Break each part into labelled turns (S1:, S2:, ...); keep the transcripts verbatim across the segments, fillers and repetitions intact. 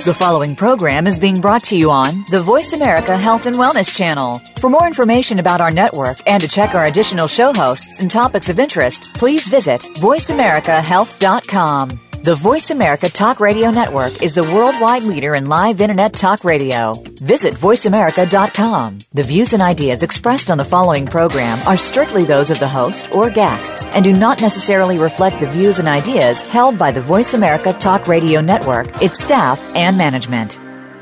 S1: The following program is being brought to you on the Voice America Health and Wellness Channel. For more information about our network and to check our additional show hosts and topics of interest, please visit voice america health dot com. The Voice America Talk Radio Network is the worldwide leader in live Internet talk radio. Visit voice america dot com. The views and ideas expressed on the following program are strictly those of the host or guests and do not necessarily reflect the views and ideas held by the Voice America Talk Radio Network, its staff, and management.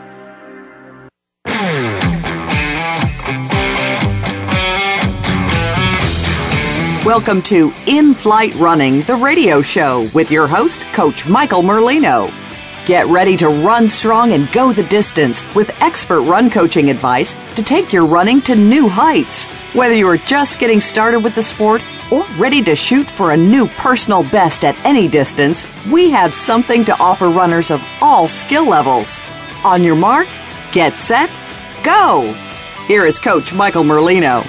S2: Welcome to In-Flight Running, the radio show with your host, Coach Michael Merlino. Get ready to run strong and go the distance with expert run coaching advice to take your running to new heights. Whether you are just getting started with the sport or ready to shoot for a new personal best at any distance, we have something to offer runners of all skill levels. On your mark, get set, go! Here is Coach Michael Merlino.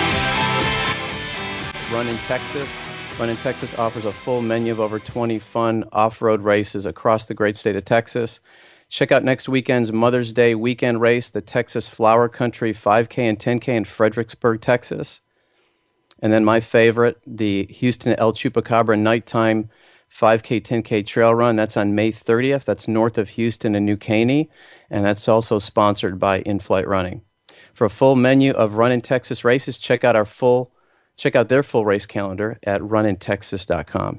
S3: Run in Texas. Run in Texas offers a full menu of over twenty fun off-road races across the great state of Texas. Check out next weekend's Mother's Day weekend race, the Texas Flower Country five K and ten K in Fredericksburg, Texas. And then my favorite, the Houston El Chupacabra nighttime five K, ten K trail run. That's on May thirtieth. That's north of Houston and New Caney. And that's also sponsored by In-Flight Running. For a full menu of Run in Texas races, check out our full Check out their full race calendar at run in texas dot com.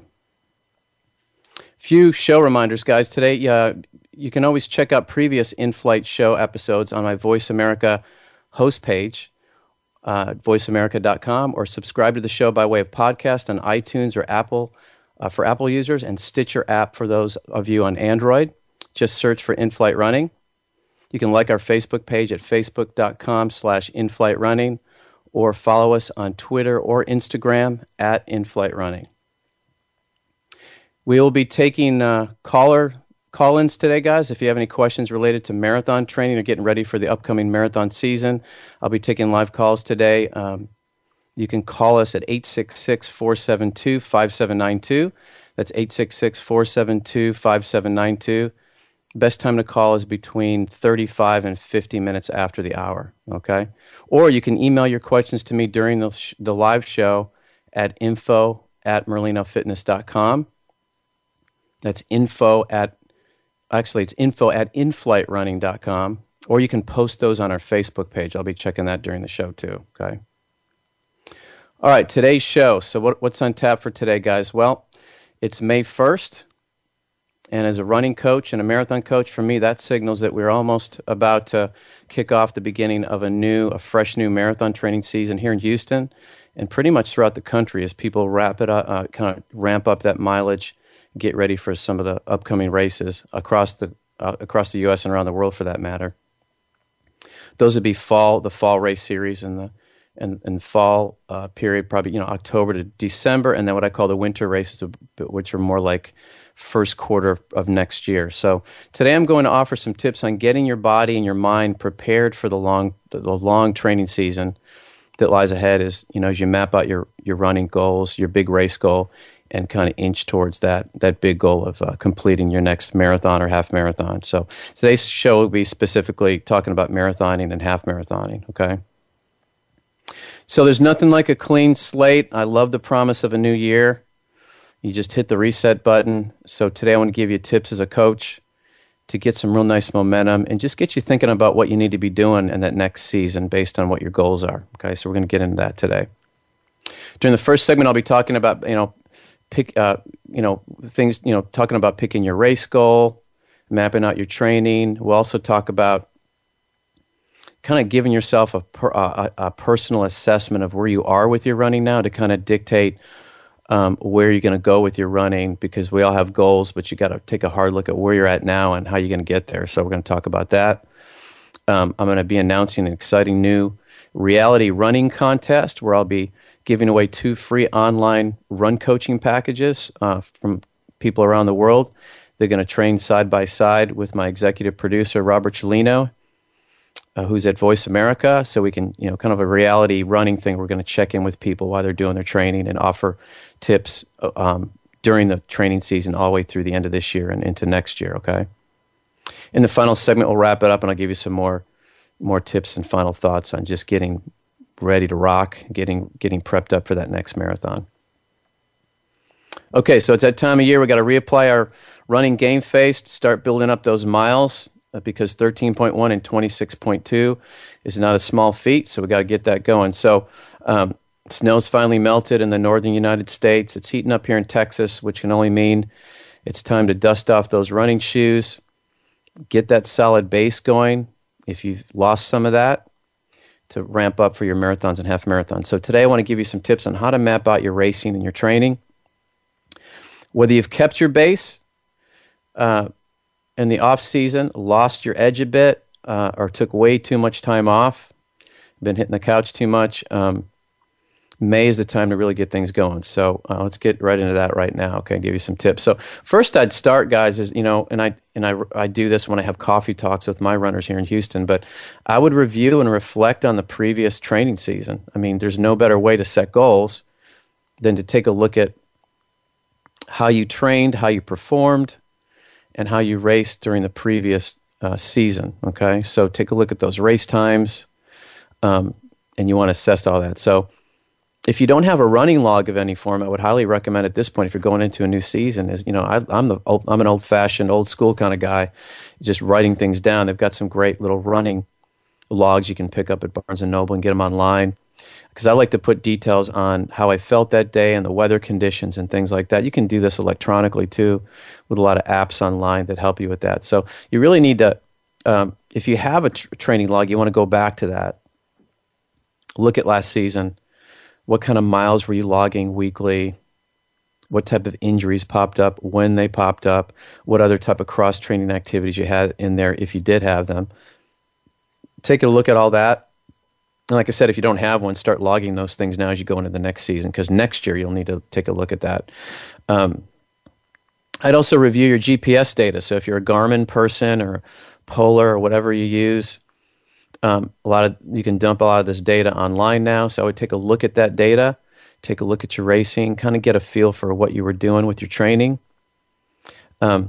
S3: Few show reminders, guys. Today, uh, you can always check out previous in-flight show episodes on my Voice America host page, uh, voice america dot com, or subscribe to the show by way of podcast on iTunes or Apple uh, for Apple users, and Stitcher app for those of you on Android. Just search for In-Flight Running. You can like our Facebook page at facebook dot com slash in-flight running. Or follow us on Twitter or Instagram at In-Flight Running. We will be taking uh, caller call-ins today, guys. If you have any questions related to marathon training or getting ready for the upcoming marathon season, I'll be taking live calls today. Um, you can call us at eight six six, four seven two, five seven nine two. That's eight six six, four seven two, five seven nine two. Best time to call is between thirty-five and fifty minutes after the hour, okay? Or you can email your questions to me during the, sh- the live show at info at merlino fitness dot com. That's info at, actually it's info at inflight running dot com. Or you can post those on our Facebook page. I'll be checking that during the show too, okay? All right, today's show. So what, what's on tap for today, guys? Well, it's May first. And as a running coach and a marathon coach, for me, that signals that we're almost about to kick off the beginning of a new, a fresh new marathon training season here in Houston and pretty much throughout the country as people wrap it up, uh, kind of ramp up that mileage, get ready for some of the upcoming races across the uh, across the U S and around the world, for that matter. Those would be fall, the fall race series and the and, and fall uh, period, probably you know October to December, and then what I call the winter races, which are more like first quarter of next year. So today I'm going to offer some tips on getting your body and your mind prepared for the long the, the long training season that lies ahead as you know as you map out your your running goals, your big race goal, and kind of inch towards that that big goal of uh, completing your next marathon or half marathon. So today's show will be specifically talking about marathoning and half marathoning, okay? So there's nothing like a clean slate. I love the promise of a new year. You just hit the reset button. So today I want to give you tips as a coach to get some real nice momentum and just get you thinking about what you need to be doing in that next season based on what your goals are. Okay, so we're going to get into that today. During the first segment, I'll be talking about, you know, pick, uh, you know, things, you know, talking about picking your race goal, mapping out your training. We'll also talk about kind of giving yourself a, per, a, a personal assessment of where you are with your running now to kind of dictate Um, where you're going to go with your running, because we all have goals, but you got to take a hard look at where you're at now and how you're going to get there. So we're going to talk about that. Um, I'm going to be announcing an exciting new reality running contest where I'll be giving away two free online run coaching packages uh, from people around the world. They're going to train side by side with my executive producer, Robert Cellino, Uh, who's at Voice America, so we can, you know, kind of a reality running thing. We're going to check in with people while they're doing their training and offer tips um, during the training season all the way through the end of this year and into next year, okay? in the final segment, we'll wrap it up, and I'll give you some more more tips and final thoughts on just getting ready to rock, getting getting prepped up for that next marathon. Okay, so it's that time of year. We got to reapply our running game face to start building up those miles, uh, because thirteen point one and twenty-six point two is not a small feat, so we got to get that going. So um, snow's finally melted in the northern United States. It's heating up here in Texas, which can only mean it's time to dust off those running shoes, get that solid base going if you've lost some of that, to ramp up for your marathons and half marathons. So today I want to give you some tips on how to map out your racing and your training. Whether you've kept your base uh, in the off season, lost your edge a bit, uh, or took way too much time off, been hitting the couch too much, um, May is the time to really get things going. So uh, let's get right into that right now. Okay, I'll give you some tips. So first I'd start, guys, is, you know, and I and I, I do this when I have coffee talks with my runners here in Houston, but I would review and reflect on the previous training season. I mean, there's no better way to set goals than to take a look at how you trained, how you performed, and how you raced during the previous uh, season, okay? So take a look at those race times, um, and you want to assess all that. So if you don't have a running log of any form, I would highly recommend at this point, if you're going into a new season, is, you know, I, I'm the old, I'm an old-fashioned, old-school kind of guy, just writing things down. They've got some great little running logs you can pick up at Barnes and Noble and get them online, because I like to put details on how I felt that day and the weather conditions and things like that. You can do this electronically too, with a lot of apps online that help you with that. So you really need to, um, if you have a tr- training log, you want to go back to that. Look at last season. What kind of miles were you logging weekly? What type of injuries popped up, when they popped up? What other type of cross-training activities you had in there if you did have them? Take a look at all that. And like I said, if you don't have one, start logging those things now as you go into the next season, because next year you'll need to take a look at that. Um, I'd also review your G P S data. So if you're a Garmin person or Polar or whatever you use, um, a lot of you can dump a lot of this data online now. So I would take a look at that data, take a look at your racing, kind of get a feel for what you were doing with your training. Um,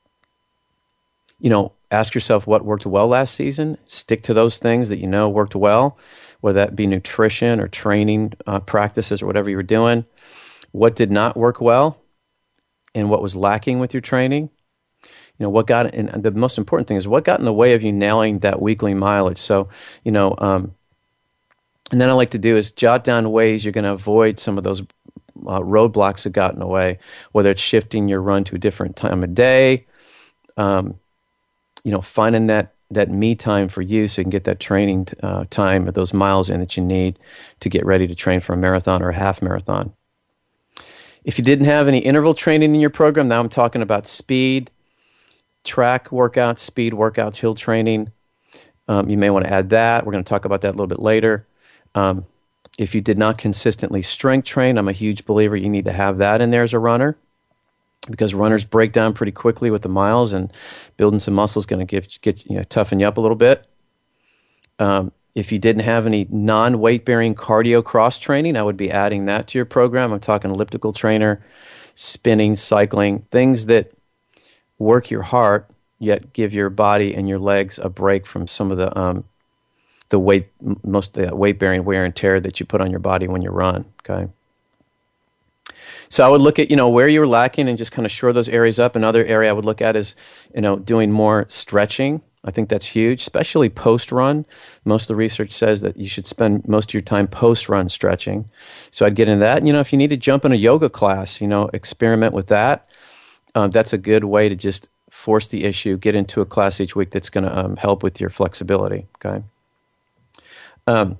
S3: you know, ask yourself what worked well last season. Stick to those things that you know worked well, whether that be nutrition or training uh, practices or whatever you were doing. What did not work well and what was lacking with your training. You know, what got, and the most important thing is what got in the way of you nailing that weekly mileage. So, you know, um, and then I like to do is jot down ways you're going to avoid some of those uh, roadblocks that got in the way, whether it's shifting your run to a different time of day, um, you know, finding that, that me time for you so you can get that training uh, time or those miles in that you need to get ready to train for a marathon or a half marathon. If you didn't have any interval training in your program, now I'm talking about speed, track workouts, speed workouts, hill training. Um, you may want to add that. We're going to talk about that a little bit later. Um, if you did not consistently strength train, I'm a huge believer you need to have that in there as a runner, because runners break down pretty quickly with the miles, and building some muscle is going to get, get you know, toughen you up a little bit. Um, if you didn't have any non-weight bearing cardio cross training, I would be adding that to your program. I'm talking elliptical trainer, spinning, cycling, things that work your heart, yet give your body and your legs a break from some of the um, the weight, most of the weight-bearing wear and tear that you put on your body when you run, okay? So I would look at, you know, where you were lacking and just kind of shore those areas up. Another area I would look at is, you know, doing more stretching. I think that's huge, especially post-run. Most of the research says that you should spend most of your time post-run stretching. So I'd get into that. And, you know, if you need to jump in a yoga class, you know, experiment with that. Um, that's a good way to just force the issue, get into a class each week that's going to um, help with your flexibility, okay? Um,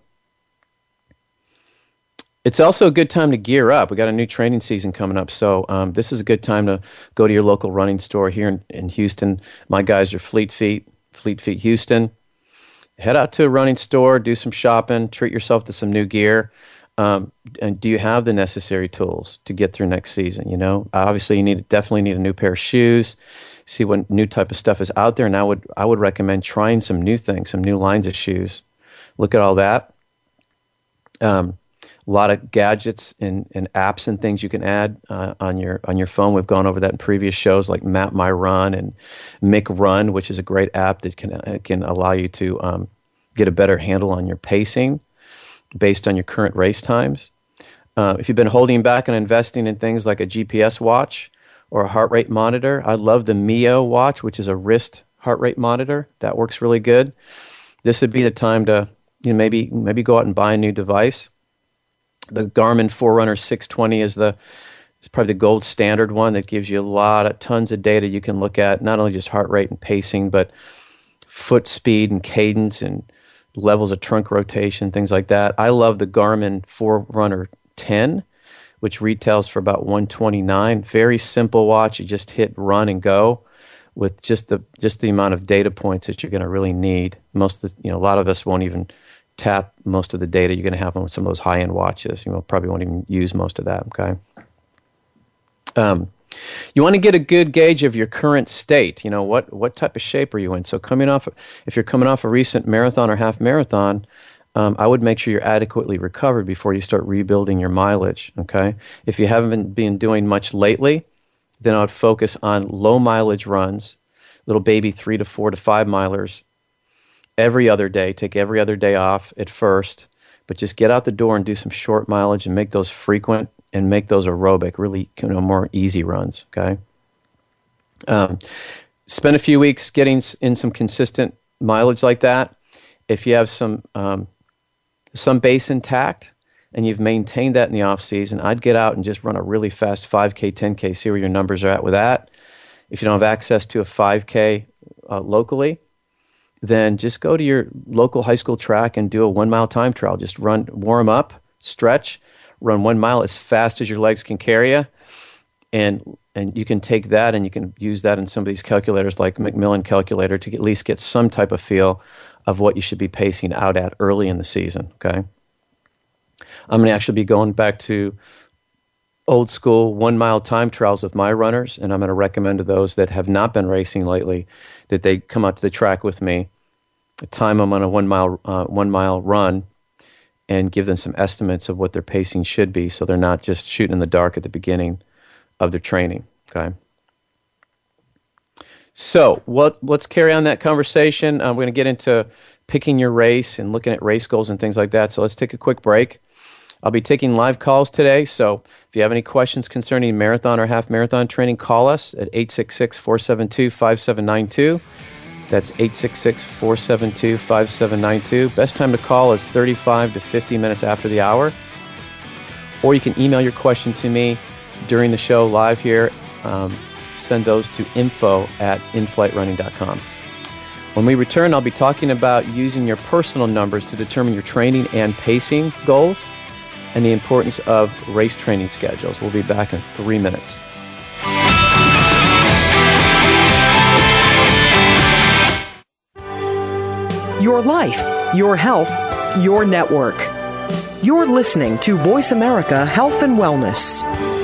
S3: it's also a good time to gear up. We got a new training season coming up, so um, this is a good time to go to your local running store here in, in Houston. My guys are Fleet Feet, Fleet Feet Houston. Head out to a running store, do some shopping, treat yourself to some new gear. Um, and do you have the necessary tools to get through next season? You know, obviously you need definitely need a new pair of shoes. See what new type of stuff is out there, and I would I would recommend trying some new things, some new lines of shoes. Look at all that. Um, A lot of gadgets and, and apps and things you can add uh, on your on your phone. We've gone over that in previous shows, like Map My Run and Mick Run, which is a great app that can uh, can allow you to um, get a better handle on your pacing based on your current race times. Uh, if you've been holding back on investing in things like a G P S watch or a heart rate monitor, I love the Mio watch, which is a wrist heart rate monitor. That works really good. This would be the time to you know, maybe maybe go out and buy a new device. The Garmin Forerunner six twenty is the it's probably the gold standard one that gives you a lot of tons of data you can look at, not only just heart rate and pacing, but foot speed and cadence and levels of trunk rotation, things like that. I love the Garmin Forerunner ten, which retails for about one hundred twenty-nine dollars. Very simple watch. You just hit run and go with just the just the amount of data points that you're going to really need. Most of the, you know, a lot of us won't even tap most of the data you're going to have on some of those high-end watches. You know, probably won't even use most of that, okay? Um, you want to get a good gauge of your current state. You know, what what type of shape are you in? So coming off, if you're coming off a recent marathon or half marathon, um, I would make sure you're adequately recovered before you start rebuilding your mileage, okay? If you haven't been doing much lately, then I would focus on low mileage runs, little baby three to four to five milers, every other day. Take every other day off at first, but just get out the door and do some short mileage and make those frequent and make those aerobic, really you know, more easy runs, okay? Um, spend a few weeks getting in some consistent mileage like that. If you have some um, some base intact and you've maintained that in the off season, I'd get out and just run a really fast five K, ten K, see where your numbers are at with that. If you don't have access to a five K uh, locally, then just go to your local high school track and do a one-mile time trial. Just run, warm up, stretch, run one mile as fast as your legs can carry you, and and you can take that and you can use that in some of these calculators like Macmillan calculator to at least get some type of feel of what you should be pacing out at early in the season, okay? I'm going to actually be going back to old school one-mile time trials with my runners, and I'm going to recommend to those that have not been racing lately that they come out to the track with me, time them on a one-mile uh, one-mile run, and give them some estimates of what their pacing should be so they're not just shooting in the dark at the beginning of their training, okay? So what, let's carry on that conversation. Uh, we're going to get into picking your race and looking at race goals and things like that, so let's take a quick break. I'll be taking live calls today, so if you have any questions concerning marathon or half marathon training, call us at eight six six, four seven two, five seven nine two. That's eight six six, four seven two, five seven nine two. Best time to call is thirty-five to fifty minutes after the hour. Or you can email your question to me during the show live here. Um, send those to info at inflight running dot com. When we return, I'll be talking about using your personal numbers to determine your training and pacing goals and the importance of race training schedules. We'll be back in three minutes.
S4: Your life, your health, your network. You're listening to Voice America Health and Wellness.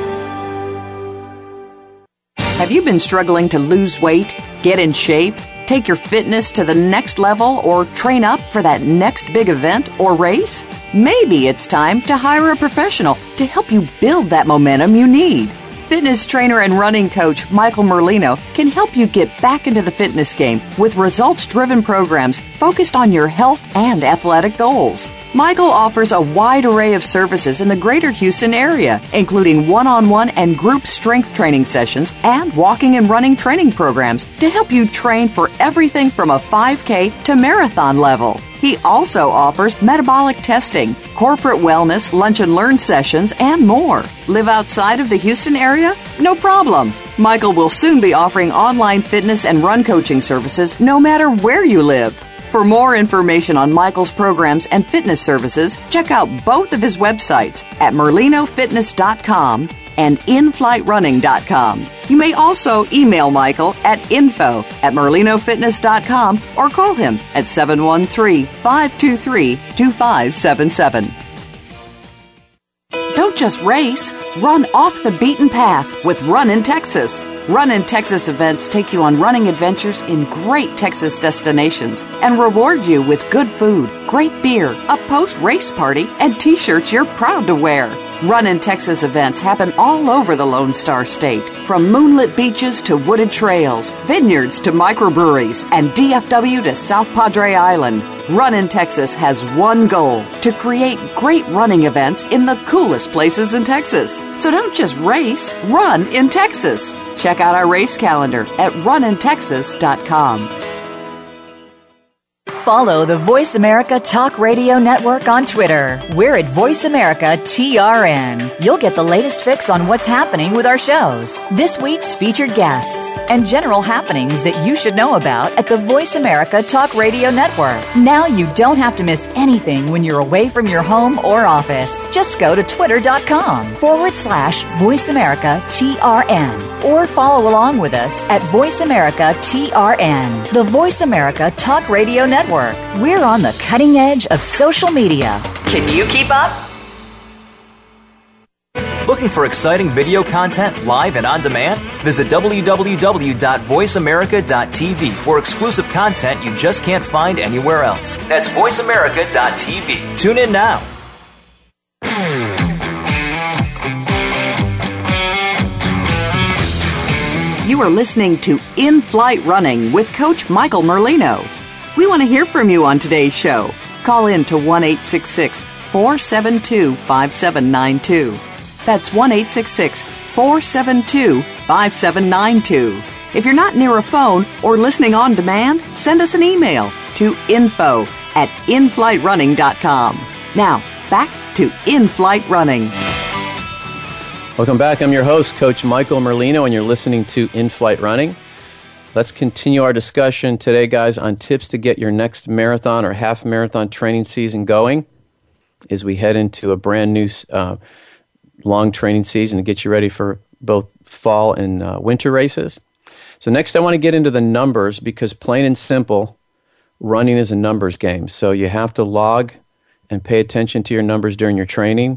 S2: Have you been struggling to lose weight, get in shape, take your fitness to the next level, or train up for that next big event or race? Maybe it's time to hire a professional to help you build that momentum you need. Fitness trainer and running coach Michael Merlino can help you get back into the fitness game with results-driven programs focused on your health and athletic goals. Michael offers a wide array of services in the greater Houston area, including one-on-one and group strength training sessions and walking and running training programs to help you train for everything from a five K to marathon level. He also offers metabolic testing, corporate wellness, lunch and learn sessions, and more. Live outside of the Houston area? No problem. Michael will soon be offering online fitness and run coaching services no matter where you live. For more information on Michael's programs and fitness services, check out both of his websites at merlino fitness dot com and in flight running dot com. You may also email Michael at info at merlino fitness dot com or call him at seven one three, five two three, two five seven seven. Don't don't just race, run off the beaten path with Run in Texas. Run in Texas events take you on running adventures in great Texas destinations and reward you with good food, great beer, a post-race party, and t-shirts you're proud to wear. Run in Texas events happen all over the Lone Star State, from moonlit beaches to wooded trails, vineyards to microbreweries, and D F W to South Padre Island. Run in Texas has one goal: to create great running events in the coolest places in Texas. So don't just race, run in Texas. Check out our race calendar at run in texas dot com.
S1: Follow the Voice America Talk Radio Network on Twitter. We're at Voice America T R N. You'll get the latest fix on what's happening with our shows, this week's featured guests, and general happenings that you should know about at the Voice America Talk Radio Network. Now you don't have to miss anything when you're away from your home or office. Just go to twitter.com forward slash Voice America T R N or follow along with us at Voice America T R N, the Voice America Talk Radio Network. We're on the cutting edge of social media. Can you keep up?
S5: Looking for exciting video content live and on demand? Visit w w w dot voice america dot t v for exclusive content you just can't find anywhere else. That's voice america dot t v. Tune in now.
S2: You are listening to In Flight Running with Coach Michael Merlino. We want to hear from you on today's show. Call in to one eight six six, four seven two, five seven nine two. That's one eight six six, four seven two, five seven nine two. If you're not near a phone or listening on demand, send us an email to info at in flight running dot com. Now, back to In Flight Running.
S3: Welcome back. I'm your host, Coach Michael Merlino, and you're listening to In Flight Running. Let's continue our discussion today, guys, on tips to get your next marathon or half marathon training season going as we head into a brand new uh, long training season to get you ready for both fall and uh, winter races. So next I want to get into the numbers, because plain and simple, running is a numbers game. So you have to log and pay attention to your numbers during your training.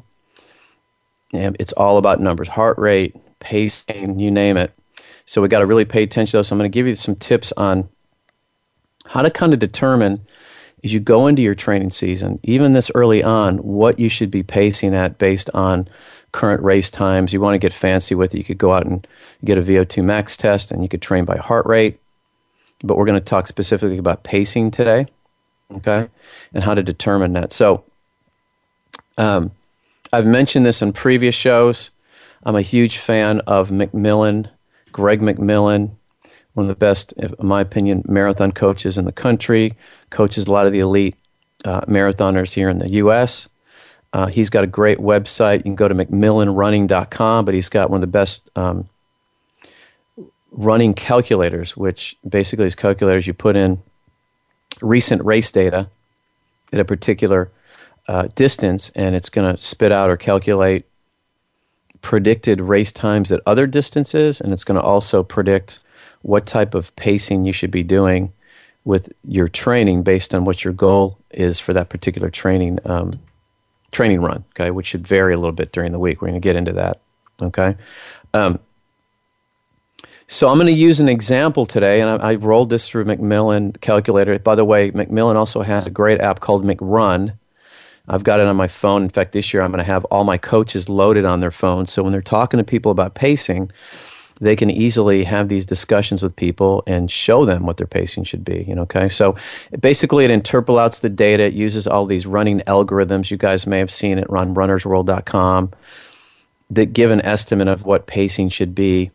S3: And it's all about numbers, heart rate, pacing, you name it. So we got to really pay attention to those. So I'm going to give you some tips on how to kind of determine, as you go into your training season, even this early on, what you should be pacing at based on current race times. You want to get fancy with it. You could go out and get a V O two max test, and you could train by heart rate. But we're going to talk specifically about pacing today, okay, and how to determine that. So um, I've mentioned this in previous shows. I'm a huge fan of McMillan, Greg McMillan, one of the best, in my opinion, marathon coaches in the country, coaches a lot of the elite uh, marathoners here in the U S Uh, he's got a great website. You can go to mcmillan running dot com, but he's got one of the best um, running calculators, which basically is calculators you put in recent race data at a particular uh, distance, and it's going to spit out or calculate predicted race times at other distances, and it's going to also predict what type of pacing you should be doing with your training based on what your goal is for that particular training um, training run, okay, which should vary a little bit during the week. We're going to get into that, okay? Um, so I'm going to use an example today, and I, I rolled this through McMillan calculator. By the way, McMillan also has a great app called McRun. I've got it on my phone. In fact, this year I'm going to have all my coaches loaded on their phones. So when they're talking to people about pacing, they can easily have these discussions with people and show them what their pacing should be. You know, okay? So basically it interpolates the data. It uses all these running algorithms. You guys may have seen it on runners world dot com that give an estimate of what pacing should be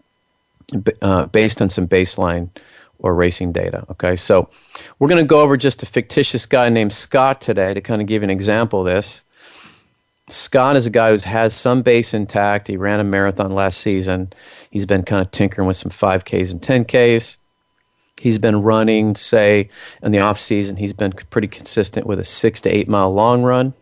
S3: uh, based on some baseline or racing data, okay? So we're going to go over just a fictitious guy named Scott today to kind of give you an example of this. Scott is a guy who has some base intact. He ran a marathon last season. He's been kind of tinkering with some five Ks and ten Ks. He's been running, say, in the off season, he's been pretty consistent with a six to eight mile long run,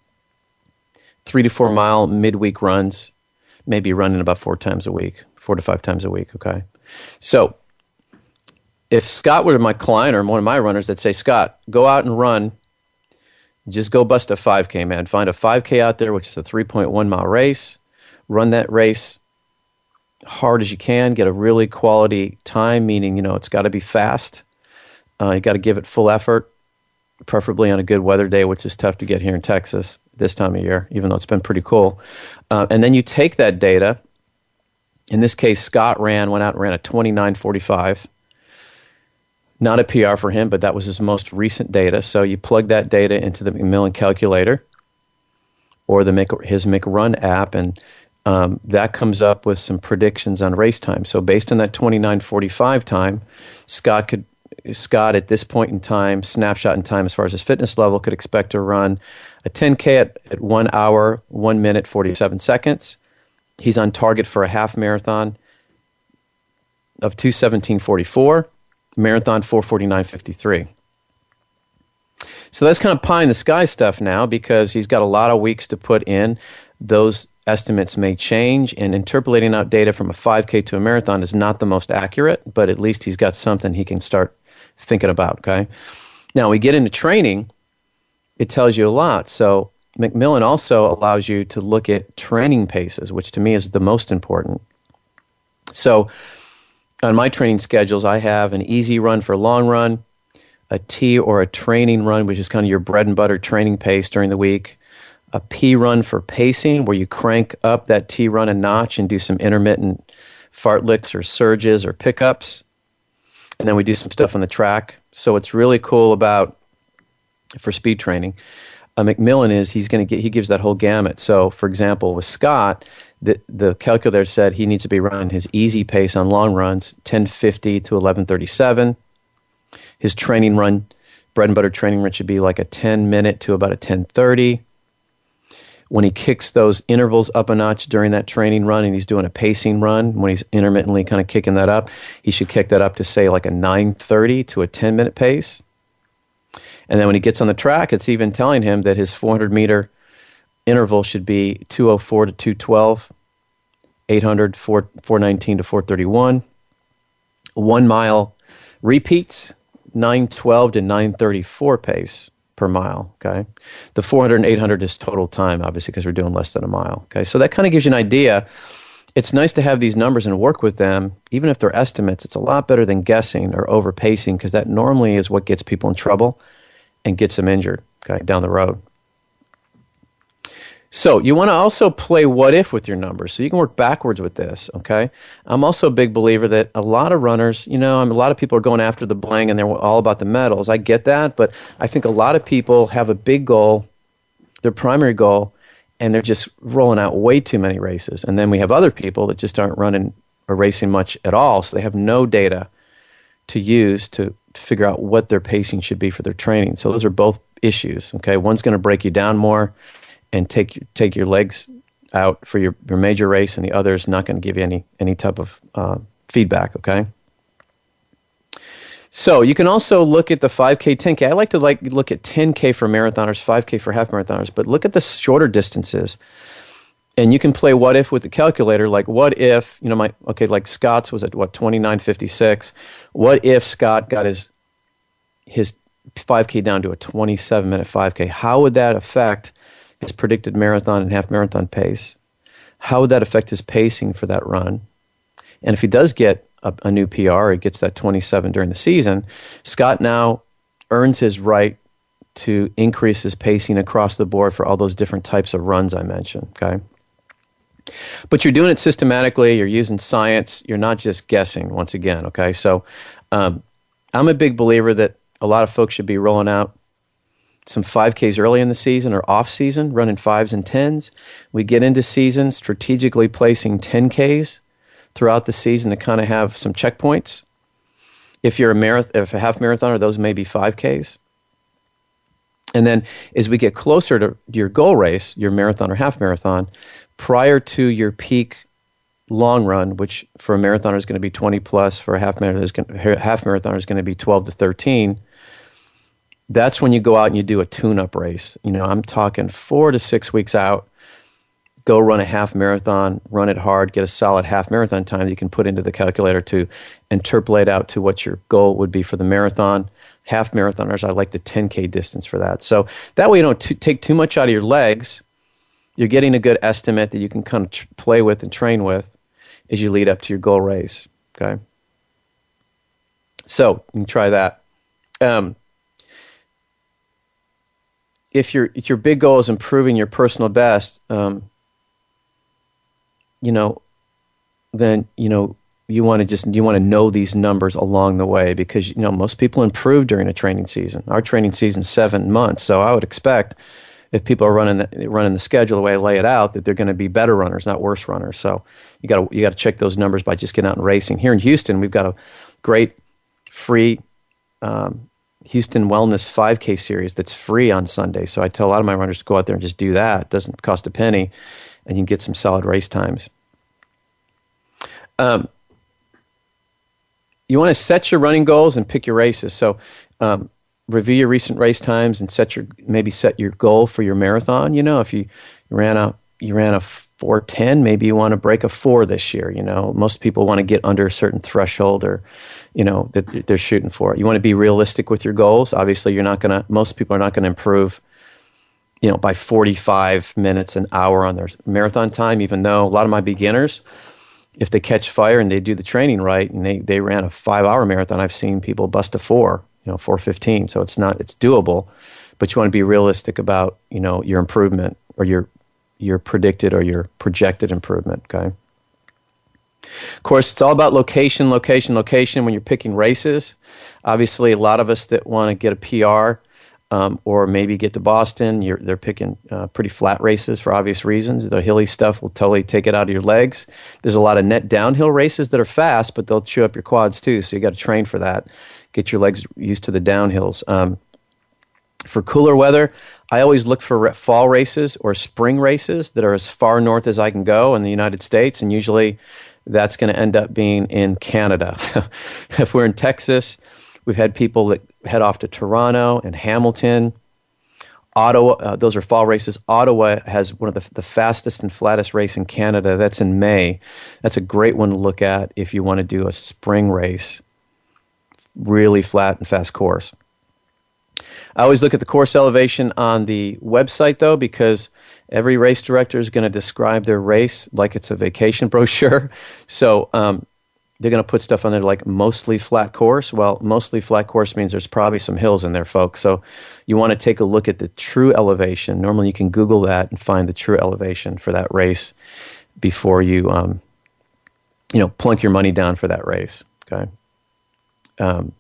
S3: three to four mile midweek runs, maybe running about four times a week, four to five times a week, okay? So if Scott were my client or one of my runners, they'd say, Scott, go out and run just go bust a five K, man. Find a five K out there, which is a three point one mile race. Run that race hard as you can. Get a really quality time, meaning, you know, it's got to be fast. Uh, you got to give it full effort, preferably on a good weather day, which is tough to get here in Texas this time of year, even though it's been pretty cool. Uh, and then you take that data. In this case, Scott ran, went out and ran a twenty-nine forty-five. Not a P R for him, but that was his most recent data. So you plug that data into the McMillan calculator or the Make, his McRun app, and um, that comes up with some predictions on race time. So based on that twenty-nine forty-five time, Scott could Scott at this point in time, snapshot in time as far as his fitness level, could expect to run a ten K at, at one hour, one minute, forty-seven seconds. He's on target for a half marathon of two seventeen forty-four. Marathon four forty-nine fifty-three. So that's kind of pie in the sky stuff now, because he's got a lot of weeks to put in. Those estimates may change, and interpolating out data from a five K to a marathon is not the most accurate, but at least he's got something he can start thinking about, okay? Now, we get into training, it tells you a lot. So McMillan also allows you to look at training paces, which to me is the most important. So on my training schedules, I have an easy run for long run, a T or a training run, which is kind of your bread and butter training pace during the week, a P run for pacing, where you crank up that T run a notch and do some intermittent fartleks or surges or pickups. And then we do some stuff on the track. So what's really cool about, for speed training, uh, McMillan is he's going to get, he gives that whole gamut. So for example, with Scott, the the calculator said he needs to be running his easy pace on long runs, ten fifty to eleven thirty-seven. His training run, bread and butter training run, should be like a ten minute to about a ten thirty. When he kicks those intervals up a notch during that training run and he's doing a pacing run, when he's intermittently kind of kicking that up, he should kick that up to say like a nine thirty to a ten minute pace. And then when he gets on the track, it's even telling him that his four hundred meter interval should be two oh four to two twelve, eight hundred, four nineteen to four thirty-one. One mile repeats, nine twelve to nine thirty-four pace per mile, okay? The four hundred and eight hundred is total time, obviously, because we're doing less than a mile, okay? So that kind of gives you an idea. It's nice to have these numbers and work with them. Even if they're estimates, it's a lot better than guessing or overpacing, because that normally is what gets people in trouble and gets them injured, okay, down the road. So you want to also play what if with your numbers. So you can work backwards with this, okay? I'm also a big believer that a lot of runners, you know, I mean, a lot of people are going after the bling and they're all about the medals. I get that, but I think a lot of people have a big goal, their primary goal, and they're just rolling out way too many races. And then we have other people that just aren't running or racing much at all, so they have no data to use to figure out what their pacing should be for their training. So those are both issues, okay? One's going to break you down more and take take your legs out for your, your major race, and the other is not going to give you any any type of uh, feedback, okay? So you can also look at the five K, ten K. I like to like look at ten K for marathoners, five K for half marathoners, but look at the shorter distances. And you can play what if with the calculator, like what if, you know, my, okay, like Scott's was at what, twenty-nine fifty-six. What if Scott got his his five K down to a twenty-seven minute five K? How would that affect his predicted marathon and half marathon pace? How would that affect his pacing for that run? And if he does get a, a new P R, he gets that twenty-seven during the season, Scott now earns his right to increase his pacing across the board for all those different types of runs I mentioned, okay? But you're doing it systematically, you're using science, you're not just guessing, once again, okay? So um, I'm a big believer that a lot of folks should be rolling out some five Ks early in the season or off season, running fives and tens. We get into season strategically placing ten Ks throughout the season to kind of have some checkpoints. If you're a marathon, if a half marathoner, those may be five Ks. And then as we get closer to your goal race, your marathon or half marathon, prior to your peak long run, which for a marathoner is going to be twenty plus, for a half marathoner is going to, half marathoner is going to be twelve to thirteen. That's when you go out and you do a tune-up race. You know, I'm talking four to six weeks out. go run a half marathon, run it hard, get a solid half marathon time that you can put into the calculator to interpolate out to what your goal would be for the marathon. Half marathoners, I like the ten K distance for that. So that way you don't t- take too much out of your legs. You're getting a good estimate that you can kind of tr- play with and train with as you lead up to your goal race. Okay. So you can try that. Um, if your if your big goal is improving your personal best, um, you know, then you know you want to just you want to know these numbers along the way, because you know most people improve during a training season. Our training season's seven months, so I would expect if people are running the, running the schedule the way I lay it out, that they're going to be better runners, not worse runners. So you got to you got to check those numbers by just getting out and racing. Here in Houston, we've got a great free um, Houston Wellness five K series that's free on Sunday. So I tell a lot of my runners to go out there and just do that. It doesn't cost a penny, and you can get some solid race times. Um, you want to set your running goals and pick your races. So um, review your recent race times and set your maybe set your goal for your marathon. You know, if you ran a you ran a four ten, maybe you want to break a four this year. You know, most people want to get under a certain threshold, or you know that they're shooting for. You want to be realistic with your goals. Obviously, you're not gonna. Most people are not going to improve, you know, by forty-five minutes an hour on their marathon time. Even though a lot of my beginners, if they catch fire and they do the training right, and they, they ran a five-hour marathon, I've seen people bust a four, you know, four fifteen. So it's not it's doable, but you want to be realistic about you know your improvement or your your predicted or your projected improvement. Okay. Of course, it's all about location, location, location when you're picking races. Obviously, a lot of us that want to get a P R um, or maybe get to Boston, you're, they're picking uh, pretty flat races for obvious reasons. The hilly stuff will totally take it out of your legs. There's a lot of net downhill races that are fast, but they'll chew up your quads too, so you got to train for that. Get your legs used to the downhills. Um, for cooler weather, I always look for fall races or spring races that are as far north as I can go in the United States, and usually that's going to end up being in Canada. If we're in Texas, we've had people that head off to Toronto and Hamilton. Ottawa, uh, those are fall races. Ottawa has one of the, the fastest and flattest race in Canada. That's in May. That's a great one to look at if you want to do a spring race. Really flat and fast course. I always look at the course elevation on the website, though, because every race director is going to describe their race like it's a vacation brochure. So um, they're going to put stuff on there like mostly flat course. Well, mostly flat course means there's probably some hills in there, folks. So you want to take a look at the true elevation. Normally you can Google that and find the true elevation for that race before you, um, you know, plunk your money down for that race. Okay. Um,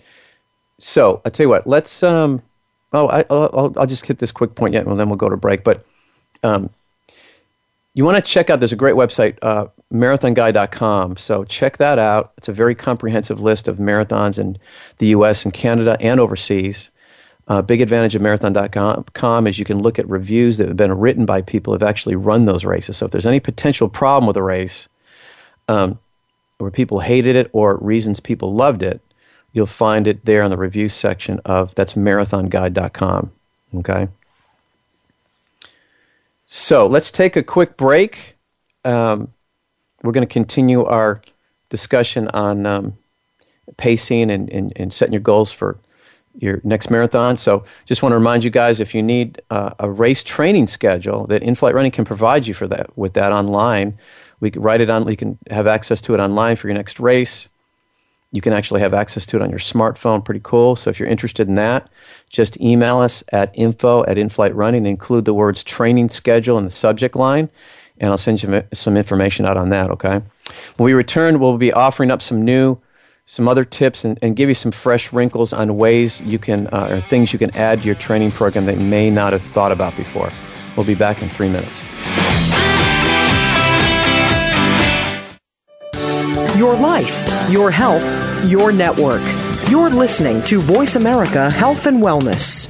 S3: So I'll tell you what. Let's. Um, oh, I, I'll, I'll just hit this quick point yet, and then we'll go to break. But um, you want to check out. There's a great website, uh, marathon guy dot com. So check that out. It's a very comprehensive list of marathons in the U S and Canada and overseas. Uh, big advantage of marathon dot com is you can look at reviews that have been written by people who have actually run those races. So if there's any potential problem with a race, um, where people hated it or reasons people loved it, you'll find it there in the review section of, that's marathon guide dot com, okay? So let's take a quick break. Um, we're going to continue our discussion on um, pacing and, and, and setting your goals for your next marathon. So just want to remind you guys, if you need uh, a race training schedule, that In-Flight Running can provide you for that with that online. We can write it on, you can have access to it online for your next race. You can actually have access to it on your smartphone. Pretty cool. So if you're interested in that, just email us at info at In-Flight Running and include the words training schedule in the subject line, and I'll send you some information out on that, okay? When we return, we'll be offering up some new, some other tips and, and give you some fresh wrinkles on ways you can, uh, or things you can add to your training program that you may not have thought about before. We'll be back in three minutes.
S4: Your life, your health, your network. You're listening to Voice America Health and Wellness.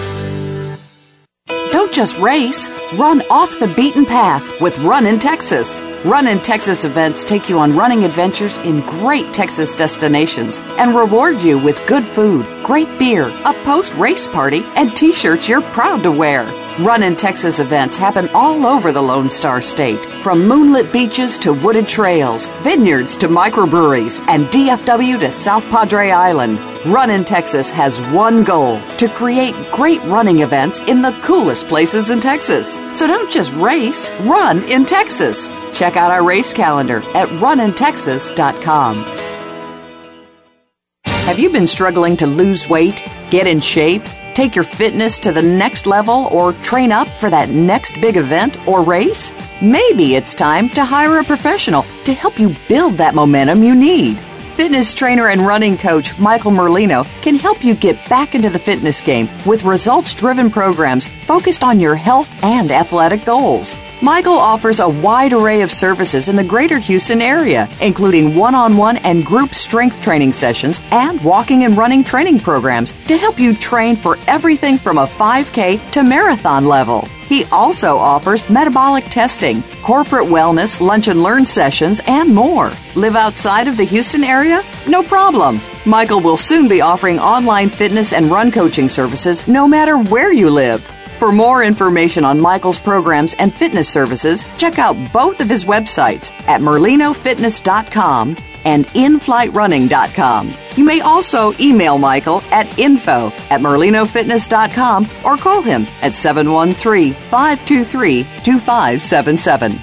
S2: Don't just race, run off the beaten path with Run in Texas. Run in Texas events take you on running adventures in great Texas destinations and reward you with good food, great beer, a post-race party, and T-shirts you're proud to wear. Run in Texas events happen all over the Lone Star State, from moonlit beaches to wooded trails, vineyards to microbreweries, and D F W to South Padre Island. Run in Texas has one goal: to create great running events in the coolest places in Texas. So don't just race, run in Texas. Check out our race calendar at run in texas dot com. Have you been struggling to lose weight, get in shape, take your fitness to the next level, or train up for that next big event or race? Maybe it's time to hire a professional to help you build that momentum you need. Fitness trainer and running coach Michael Merlino can help you get back into the fitness game with results-driven programs focused on your health and athletic goals. Michael offers a wide array of services in the greater Houston area, including one-on-one and group strength training sessions and walking and running training programs to help you train for everything from a five K to marathon level. He also offers metabolic testing, corporate wellness, lunch and learn sessions, and more. Live outside of the Houston area? No problem. Michael will soon be offering online fitness and run coaching services no matter where you live. For more information on Michael's programs and fitness services, check out both of his websites at merlino fitness dot com and in flight running dot com. You may also email Michael at info at merlino fitness dot com or call him at seven one three, five two three, two five seven seven.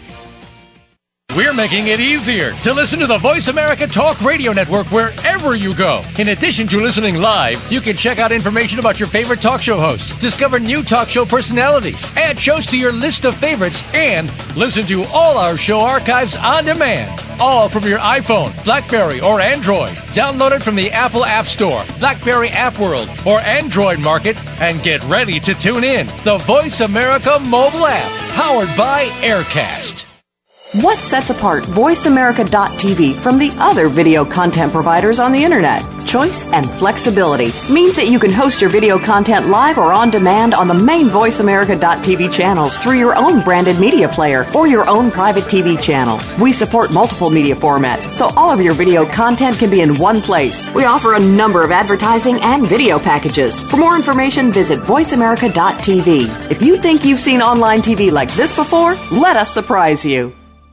S6: We're making it easier to listen to the Voice America Talk Radio Network wherever you go. In addition to listening live, you can check out information about your favorite talk show hosts, discover new talk show personalities, add shows to your list of favorites, and listen to all our show archives on demand. All from your iPhone, BlackBerry, or Android. Download it from the Apple App Store, BlackBerry App World, or Android Market, and get ready to tune in. The Voice America mobile app, powered by Aircast.
S2: What sets apart voice america dot t v from the other video content providers on the Internet? Choice and flexibility means that you can host your video content live or on demand on the main voice america dot t v channels through your own branded media player or your own private T V channel. We support multiple media formats, so all of your video content can be in one place. We offer a number of advertising and video packages. For more information, visit voice america dot t v. If you think you've seen online T V like this before, let us surprise you.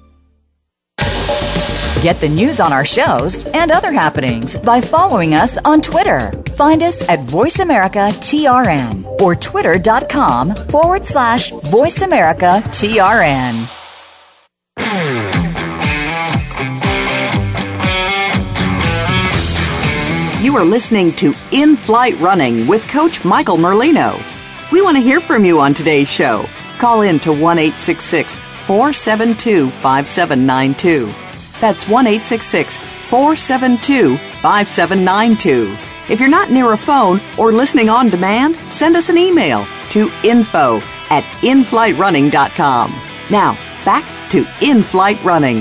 S1: Get the news on our shows and other happenings by following us on Twitter. Find us at Voice America T R N or twitter.com forward slash Voice America T R N.
S2: You are listening to In Flight Running with Coach Michael Merlino. We want to hear from you on today's show. Call in to one eight six six, four seven two, five seven nine two. That's one eight six six, four seven two, five seven nine two. If you're not near a phone or listening on demand, send us an email to info at in flight running dot com. Now, back to In Flight Running.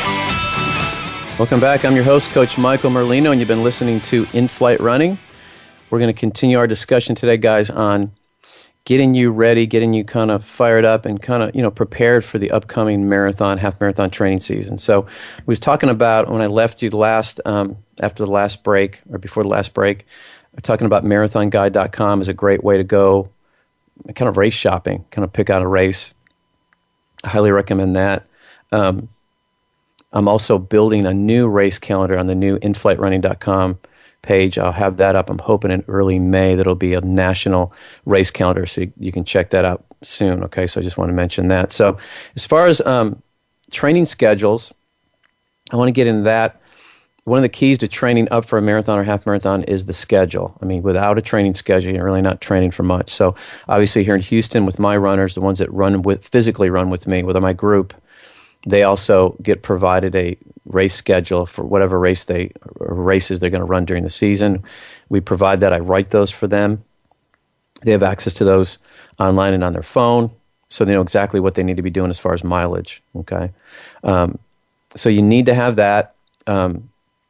S3: Welcome back. I'm your host, Coach Michael Merlino, and you've been listening to In Flight Running. We're going to continue our discussion today, guys, on getting you ready, getting you kind of fired up and kind of, you know, prepared for the upcoming marathon, half marathon training season. So we was talking about, when I left you last, um, after the last break, or before the last break, talking about marathon guide dot com is a great way to go, kind of race shopping, kind of pick out a race. I highly recommend that. Um, I'm also building a new race calendar on the new in flight running dot com page. I'll have that up. I'm hoping in early May that'll be a national race calendar, so you, you can check that out soon. Okay, so I just want to mention that. So as far as um, training schedules, I want to get into that. One of the keys to training up for a marathon or half marathon is the schedule. I mean, without a training schedule, you're really not training for much. So obviously here in Houston with my runners, the ones that run with physically run with me, with my group, they also get provided a race schedule for whatever race they or races they're going to run during the season. We provide that. I write those for them. They have access to those online and on their phone, so they know exactly what they need to be doing as far as mileage. Okay, um, so you need to have that. Um,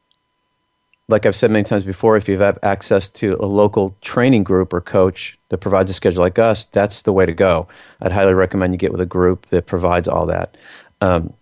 S3: like I've said many times before, if you have access to a local training group or coach that provides a schedule like us, that's the way to go. I'd highly recommend you get with a group that provides all that. Um,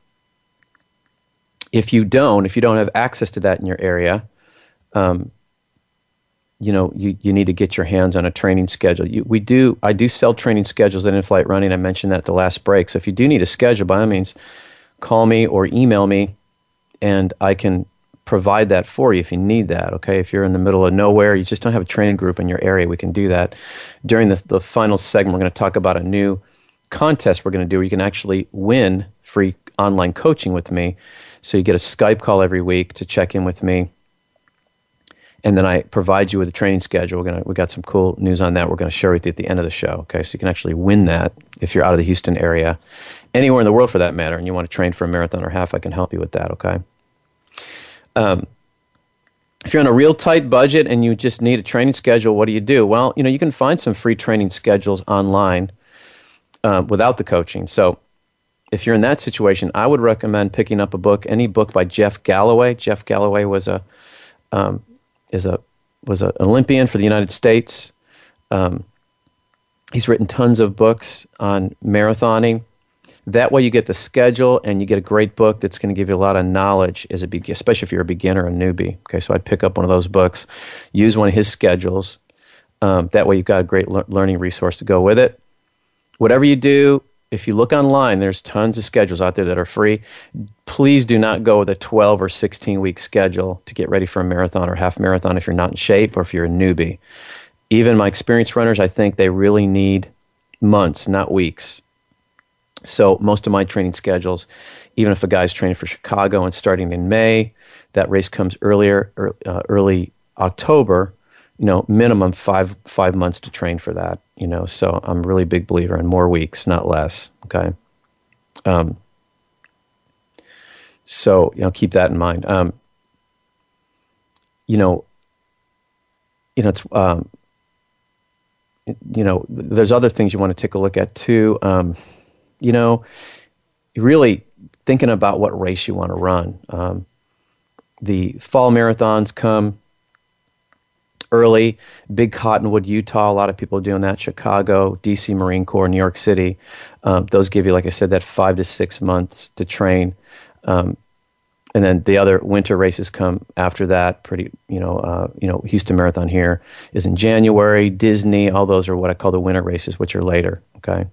S3: if you don't, if you don't have access to that in your area, um, you know, you, you need to get your hands on a training schedule. You, we do, I do sell training schedules at In-Flight Running. I mentioned that at the last break. So if you do need a schedule, by all means, call me or email me, and I can provide that for you if you need that, okay? If you're in the middle of nowhere, you just don't have a training group in your area, we can do that. During the, the final segment, we're going to talk about a new contest we're going to do where you can actually win free online coaching with me. So you get a Skype call every week to check in with me, and then I provide you with a training schedule. We're gonna we got some cool news on that. We're going to share with you at the end of the show. Okay, so you can actually win that if you're out of the Houston area, anywhere in the world for that matter, and you want to train for a marathon or half. I can help you with that. Okay. Um, if you're on a real tight budget and you just need a training schedule, what do you do? Well, you know you can find some free training schedules online uh, without the coaching. So if you're in that situation, I would recommend picking up a book, any book by Jeff Galloway. Jeff Galloway was a um, is a was an Olympian for the United States. Um, he's written tons of books on marathoning. That way you get the schedule and you get a great book that's going to give you a lot of knowledge, as a be- especially if you're a beginner or a newbie. Okay, so I'd pick up one of those books, use one of his schedules. Um, that way you've got a great le- learning resource to go with it. Whatever you do, if you look online, there's tons of schedules out there that are free. Please do not go with a twelve or sixteen week schedule to get ready for a marathon or half marathon if you're not in shape or if you're a newbie. Even my experienced runners, I think they really need months, not weeks. So most of my training schedules, even if a guy's training for Chicago and starting in May, that race comes earlier, uh, early October, you know, minimum five five months to train for that, you know. So I'm a really big believer in more weeks, not less, okay? Um, so, you know, keep that in mind. Um, you know, you know, it's, um, you know, there's other things you want to take a look at too. Um, you know, really thinking about what race you want to run. Um, the fall marathons come early. Big Cottonwood, Utah, a lot of people are doing that. Chicago, D C Marine Corps, New York City. Um, those give you, like I said, that five to six months to train. Um, and then the other winter races come after that. Pretty, you know, uh, you know, Houston Marathon here is in January. Disney, all those are what I call the winter races, which are later. Okay.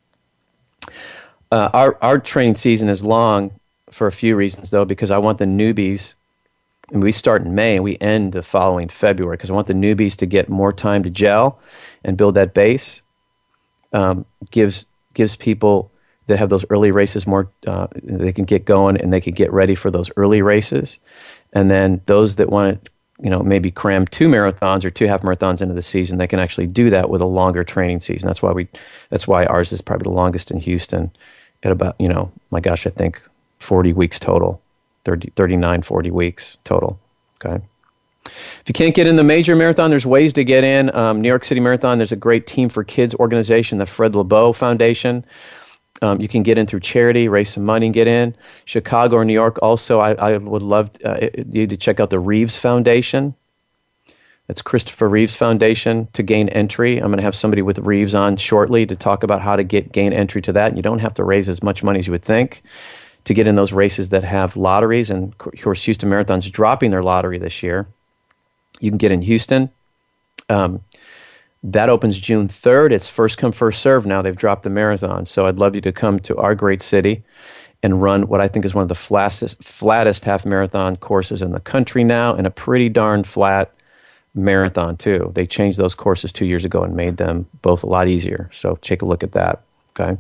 S3: Uh, our our training season is long for a few reasons, though, because I want the newbies, and we start in May and we end the following February, because I want the newbies to get more time to gel and build that base. Um, gives gives people that have those early races more, uh, they can get going and they can get ready for those early races. And then those that want to, you know, maybe cram two marathons or two half marathons into the season, they can actually do that with a longer training season. That's why we, that's why ours is probably the longest in Houston at about, you know, my gosh, I think forty weeks total, thirty, thirty-nine, forty weeks total. Okay. If you can't get in the major marathon, there's ways to get in. Um, New York City Marathon, there's a great Team for Kids organization, the Fred Lebow Foundation. Um, you can get in through charity, raise some money and get in. Chicago or New York also, I, I would love uh, you to check out the Reeves Foundation. That's Christopher Reeves Foundation to gain entry. I'm going to have somebody with Reeves on shortly to talk about how to get gain entry to that. And you don't have to raise as much money as you would think to get in those races that have lotteries. And of course, Houston Marathon's dropping their lottery this year. You can get in Houston. Um, that opens June third. It's first come, first serve now. They've dropped the marathon. So I'd love you to come to our great city and run what I think is one of the flattest, flattest half marathon courses in the country now, and a pretty darn flat marathon too. They changed those courses two years ago and made them both a lot easier. So take a look at that. Okay.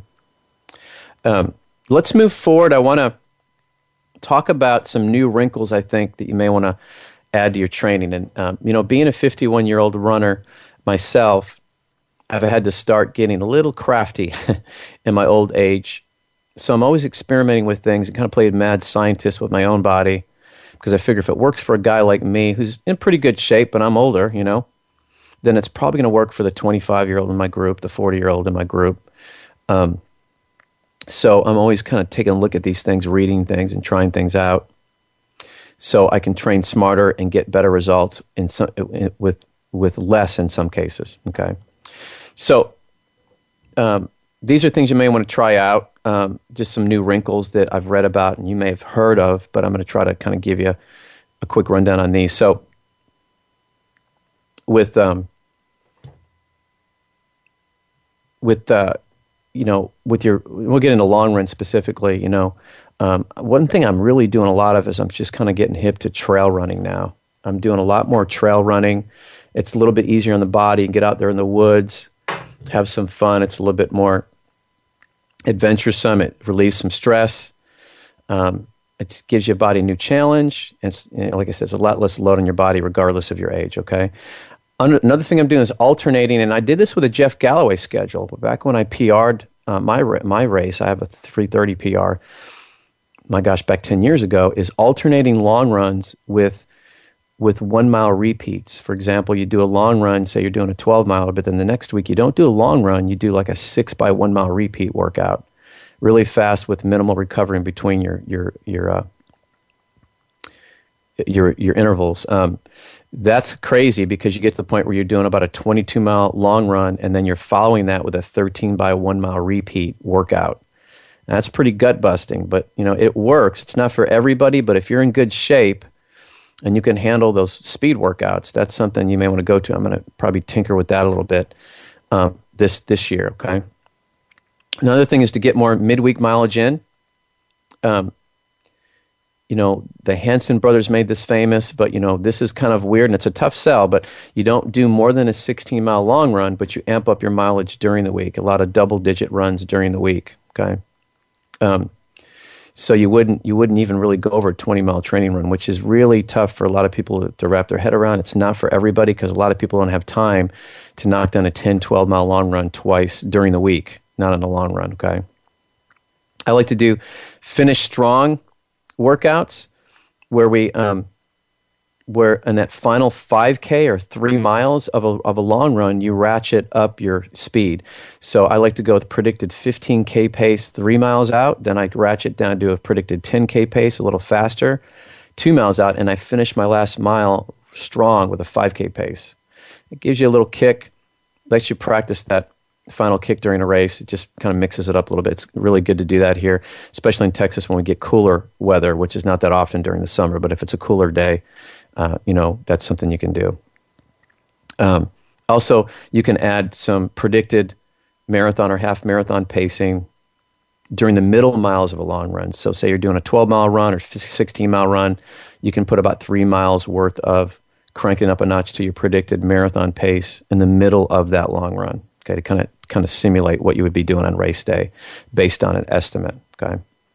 S3: Um, let's move forward. I want to talk about some new wrinkles I think that you may want to add to your training. And um, you know, being a fifty-one-year-old runner myself, I've had to start getting a little crafty in my old age. So I'm always experimenting with things and kind of played mad scientist with my own body, because I figure if it works for a guy like me who's in pretty good shape, but I'm older, you know, then it's probably going to work for the twenty-five-year-old in my group, the forty-year-old in my group. Um, so I'm always kind of taking a look at these things, reading things and trying things out, so I can train smarter and get better results in some, with with less in some cases. Okay, so um, these are things you may want to try out. Um, just some new wrinkles that I've read about and you may have heard of, but I'm going to try to kind of give you a, a quick rundown on these. So with um, with uh, you know, with your, we'll get into long run specifically. You know, um, one thing I'm really doing a lot of is I'm just kind of getting hip to trail running now. I'm doing a lot more trail running. It's a little bit easier on the body. Get out there in the woods, have some fun. It's a little bit more adventuresome. It relieves some stress. Um, it gives your body a new challenge. It's, you know, like I said, it's a lot less load on your body regardless of your age, okay? Another thing I'm doing is alternating, and I did this with a Jeff Galloway schedule. Back when I P R'd uh, my my race, I have a three thirty P R, my gosh, back ten years ago, is alternating long runs with with one-mile repeats. For example, you do a long run, say you're doing a twelve-miler, but then the next week you don't do a long run, you do like a six by one-mile repeat workout, really fast with minimal recovery in between your your your uh, your your intervals. Um, That's crazy because you get to the point where you're doing about a twenty-two mile long run and then you're following that with a thirteen by one mile repeat workout. And that's pretty gut busting, but you know, it works. It's not for everybody, but if you're in good shape and you can handle those speed workouts, that's something you may want to go to. I'm going to probably tinker with that a little bit um, this this year, okay? Another thing is to get more midweek mileage in. Um, You know, the Hanson brothers made this famous, but, you know, this is kind of weird, and it's a tough sell, but you don't do more than a sixteen-mile long run, but you amp up your mileage during the week, a lot of double-digit runs during the week, okay? Um, so you wouldn't you wouldn't even really go over a twenty-mile training run, which is really tough for a lot of people to, to wrap their head around. It's not for everybody because a lot of people don't have time to knock down a ten, twelve-mile long run twice during the week, not on a long run, okay? I like to do finish strong workouts where we um where in that final five K or three miles of a of a long run you ratchet up your speed. So I like to go with predicted fifteen K pace three miles out, then I ratchet down to a predicted ten K pace a little faster two miles out, and I finish my last mile strong with a five K pace. It gives you a little kick, lets you practice that final kick during a race. It just kind of mixes it up a little bit. It's really good to do that here, especially in Texas when we get cooler weather, which is not that often during the summer, but if it's a cooler day, uh, you know, that's something you can do. Um, also, you can add some predicted marathon or half marathon pacing during the middle miles of a long run. So say you're doing a twelve-mile run or sixteen-mile run, you can put about three miles worth of cranking up a notch to your predicted marathon pace in the middle of that long run. Okay, to kind of kind of simulate what you would be doing on race day based on an estimate, okay?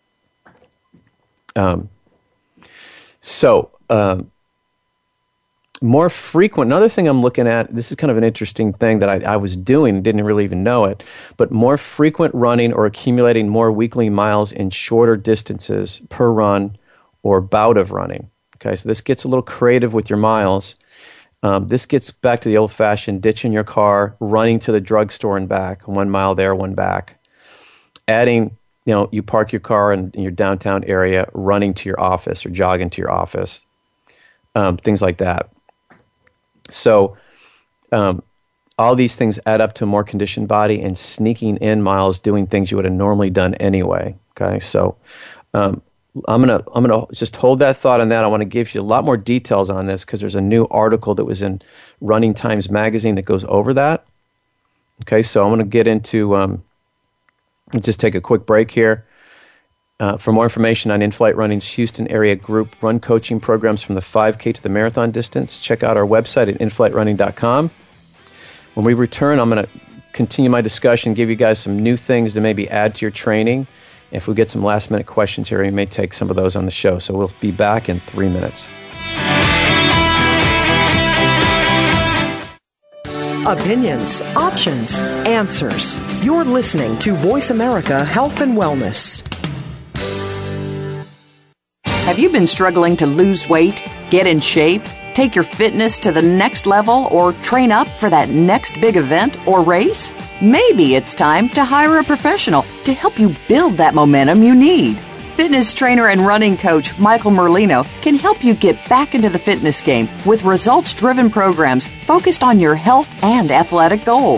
S3: Um, so, um, more frequent, another thing I'm looking at, this is kind of an interesting thing that I, I was doing, didn't really even know it, but more frequent running or accumulating more weekly miles in shorter distances per run or bout of running, okay? So this gets a little creative with your miles. Um, this gets back to the old-fashioned ditching your car, running to the drugstore and back, one mile there, one back. Adding, you know, you park your car in, in your downtown area, running to your office or jogging to your office, um, things like that. So um, all these things add up to a more conditioned body and sneaking in miles, doing things you would have normally done anyway, okay? So um, I'm gonna I'm gonna just hold that thought on that. I want to give you a lot more details on this because there's a new article that was in Running Times magazine that goes over that. Okay, so I'm gonna get into. Um, let's just take a quick break here. Uh, for more information on In-Flight Running's Houston area group run coaching programs from the five K to the marathon distance, check out our website at in flight running dot com. When we return, I'm going to continue my discussion, give you guys some new things to maybe add to your training. If we get some last-minute questions here, we may take some of those on the show. So we'll be back in three minutes.
S4: Opinions, options, answers. You're listening to Voice America Health and Wellness.
S2: Have you been struggling to lose weight, get in shape, take your fitness to the next level, or train up for that next big event or race? Maybe it's time to hire a professional to help you build that momentum you need. Fitness trainer and running coach Michael Merlino can help you get back into the fitness game with results-driven programs focused on your health and athletic goals.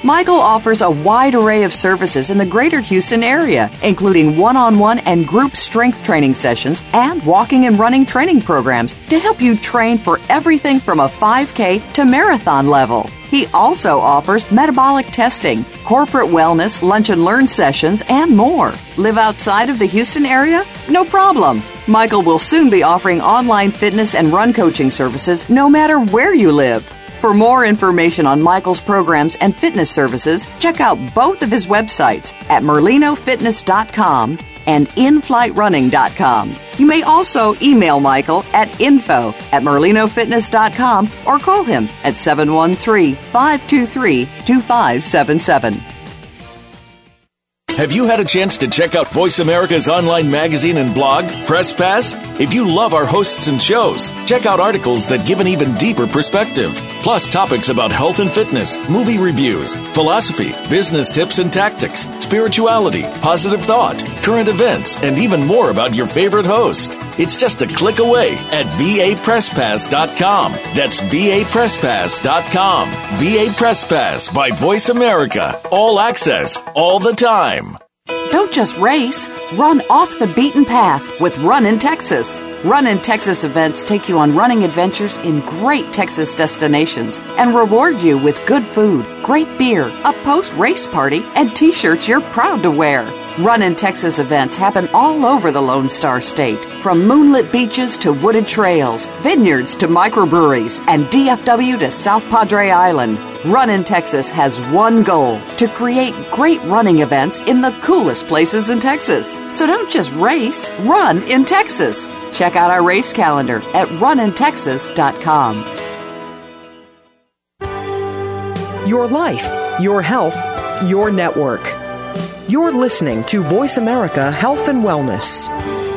S2: Michael offers a wide array of services in the greater Houston area, including one-on-one and group strength training sessions and walking and running training programs to help you train for everything from a five K to marathon level. He also offers metabolic testing, corporate wellness, lunch and learn sessions, and more. Live outside of the Houston area? No problem. Michael will soon be offering online fitness and run coaching services no matter where you live. For more information on Michael's programs and fitness services, check out both of his websites at merlino fitness dot com and in flight running dot com. You may also email Michael at info at merlino fitness dot com or call him at seven one three, five two three, two five seven seven.
S7: Have you had a chance to check out Voice America's online magazine and blog, Press Pass? If you love our hosts and shows, check out articles that give an even deeper perspective. Plus topics about health and fitness, movie reviews, philosophy, business tips and tactics, spirituality, positive thought, current events, and even more about your favorite host. It's just a click away at v a press pass dot com. That's v a press pass dot com. V A Press Pass by Voice America. All access, all the time.
S2: Don't just race, run off the beaten path with Run in Texas. Run in Texas events take you on running adventures in great Texas destinations and reward you with good food, great beer, a post-race party, and t-shirts you're proud to wear. Run in Texas events happen all over the Lone Star State, from moonlit beaches to wooded trails, vineyards to microbreweries, and D F W to South Padre Island. Run in Texas has one goal: to create great running events in the coolest places in Texas. So don't just race, run in Texas. Check out our race calendar at run in texas dot com.
S4: Your life, your health, your network. You're listening to Voice America Health and Wellness.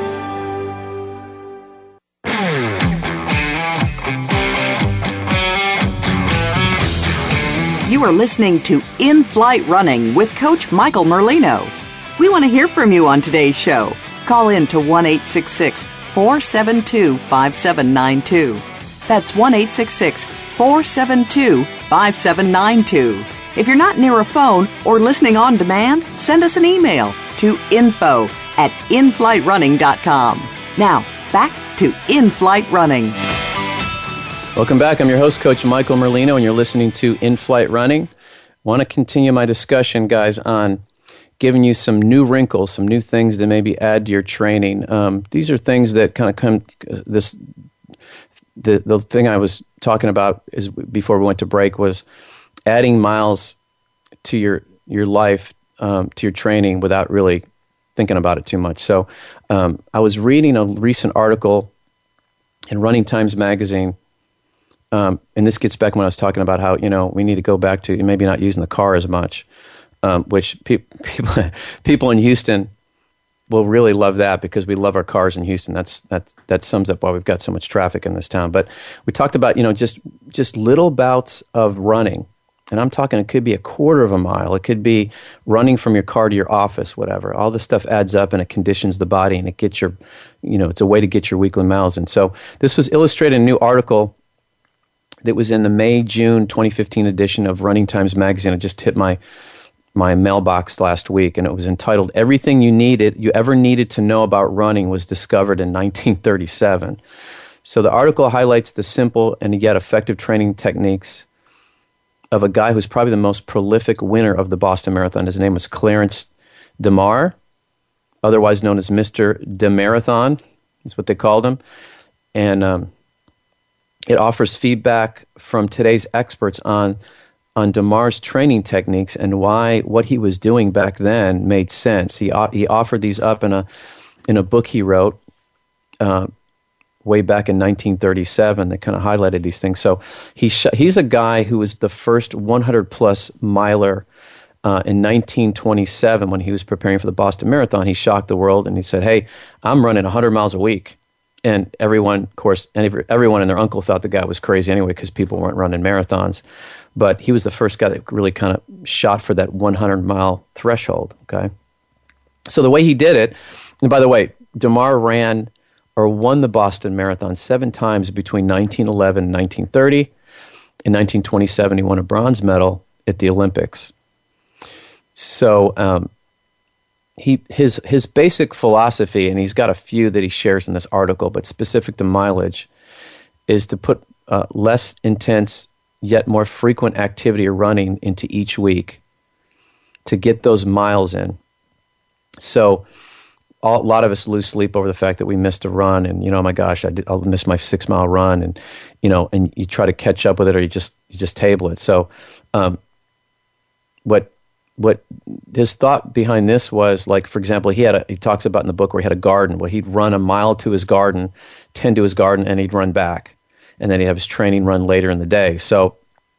S2: You are listening to In Flight Running with Coach Michael Merlino. We want to hear from you on today's show. Call in to one eight six six, four seven two, five seven nine two. That's one eight six six, four seven two, five seven nine two. If you're not near a phone or listening on demand, send us an email to info at in flight running dot com. Now, back to In Flight Running.
S3: Welcome back. I'm your host, Coach Michael Merlino, and you're listening to In Flight Running. I want to continue my discussion, guys, on giving you some new wrinkles, some new things to maybe add to your training. Um, these are things that kind of come, uh, this, the, the thing I was talking about is before we went to break was adding miles to your your life, um, to your training without really thinking about it too much. So um, I was reading a recent article in Running Times magazine, um, and this gets back when I was talking about how, you know, we need to go back to maybe not using the car as much, um, which pe- people people in Houston will really love that because we love our cars in Houston. That's that's that sums up why we've got so much traffic in this town. But we talked about, you know, just just little bouts of running. And I'm talking, it could be a quarter of a mile. It could be running from your car to your office, whatever. All this stuff adds up and it conditions the body and it gets your, you know, it's a way to get your weekly miles. And so this was illustrated in a new article that was in the May, June twenty fifteen edition of Running Times magazine. It just hit my my mailbox last week, and it was entitled, Everything You Needed, You Ever Needed to Know About Running Was Discovered in nineteen thirty-seven. So the article highlights the simple and yet effective training techniques of a guy who's probably the most prolific winner of the Boston Marathon. His name was Clarence DeMar, otherwise known as Mister DeMarathon, is what they called him. And um, it offers feedback from today's experts on on DeMar's training techniques and why what he was doing back then made sense. He he offered these up in a in a book he wrote uh, way back in nineteen thirty-seven that kind of highlighted these things. So he sh- he's a guy who was the first one hundred plus miler uh, in nineteen twenty-seven when he was preparing for the Boston Marathon. He shocked the world and he said, "Hey, I'm running one hundred miles a week." And everyone, of course, and everyone and their uncle thought the guy was crazy anyway because people weren't running marathons. But he was the first guy that really kind of shot for that one hundred mile threshold. Okay, so the way he did it, and by the way, DeMar ran or won the Boston Marathon seven times between nineteen eleven and nineteen thirty. In nineteen twenty-seven, he won a bronze medal at the Olympics. so um, he his his basic philosophy, and he's got a few that he shares in this article, but specific to mileage, is to put uh, less intense yet more frequent activity or running into each week to get those miles in. So all, a lot of us lose sleep over the fact that we missed a run, and you know, oh my gosh, I did, I'll miss my six mile run, and you know, and you try to catch up with it, or you just you just table it. So, um, what what his thought behind this was, like, for example, he had a, he talks about in the book where he had a garden where he'd run a mile to his garden, tend to his garden, and he'd run back, and then he'd have his training run later in the day. So,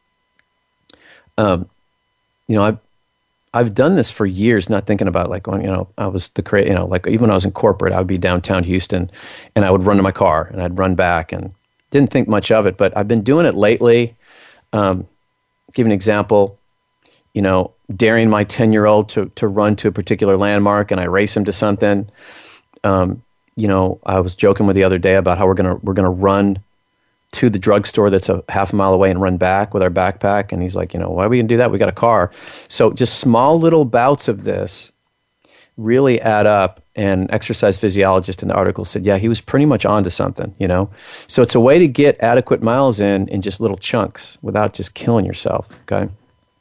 S3: um, you know, I. I've done this for years, not thinking about, like, when, you know, I was the cra- you know, like even when I was in corporate, I would be downtown Houston, and I would run to my car and I'd run back, and didn't think much of it. But I've been doing it lately. Um, give an example, you know, daring my ten-year-old to to run to a particular landmark, and I race him to something. Um, you know, I was joking with the other day about how we're gonna we're gonna run to the drugstore that's a half a mile away and run back with our backpack. And he's like, you know, why are we going to do that? We got a car. So just small little bouts of this really add up. And exercise physiologist in the article said, yeah, he was pretty much onto something, you know? So it's a way to get adequate miles in in just little chunks without just killing yourself, okay?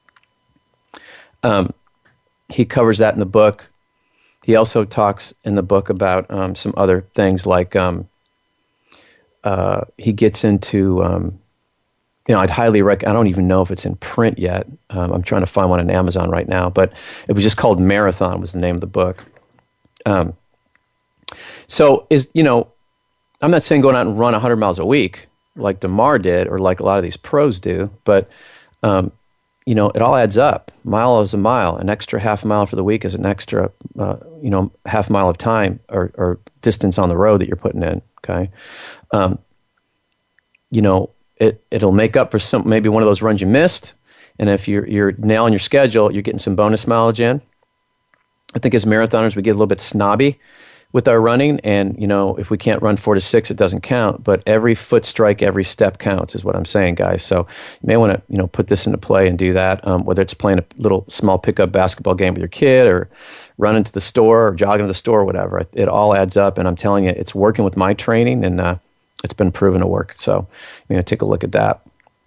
S3: Um, he covers that in the book. He also talks in the book about um, some other things like, um, Uh, he gets into, um, you know, I'd highly recommend, I don't even know if it's in print yet. Um, I'm trying to find one on Amazon right now, but it was just called Marathon was the name of the book. Um, so is, you know, I'm not saying going out and run one hundred miles a week like DeMar did or like a lot of these pros do, but, um, you know, it all adds up. Mile is a mile. An extra half mile for the week is an extra, uh, you know, half mile of time or, or distance on the road that you're putting in, okay? Um, you know, it, it'll make up for some, maybe one of those runs you missed. And if you're, you're nailing your schedule, you're getting some bonus mileage in. I think as marathoners, we get a little bit snobby with our running. And, you know, if we can't run four to six, it doesn't count. But every foot strike, every step counts is what I'm saying, guys. So you may want to, you know, put this into play and do that, um, whether it's playing a little small pickup basketball game with your kid or running to the store or jogging to the store or whatever. It, it all adds up. And I'm telling you, it's working with my training, and uh, it's been proven to work. So I'm going to take a look at that.